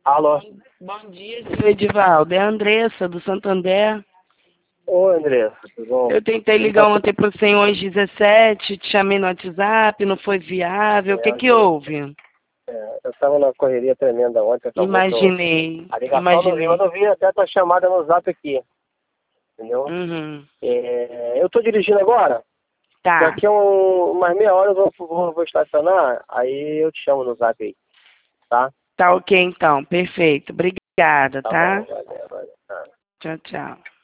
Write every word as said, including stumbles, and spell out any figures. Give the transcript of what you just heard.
Alô? Bom dia, seu Edivaldo. É a Andressa, do Santander. Oi, Andressa, tudo bom? Eu tentei ligar ontem para você às dezessete, te chamei no WhatsApp, não foi viável. O que É, que houve? é, eu estava numa correria tremenda ontem, acabou que eu- Imaginei, a ligação não vinha, mas imaginei. eu vi até a tua chamada no zap aqui, entendeu? Uhum. É, eu estou dirigindo agora, Tá, daqui a um, umas meia hora eu vou, vou, vou estacionar, aí eu te chamo no zap aí, tá? tá ok então, perfeito. Obrigada, Tá tá? bom, valeu, valeu. Tá. Tchau, tchau.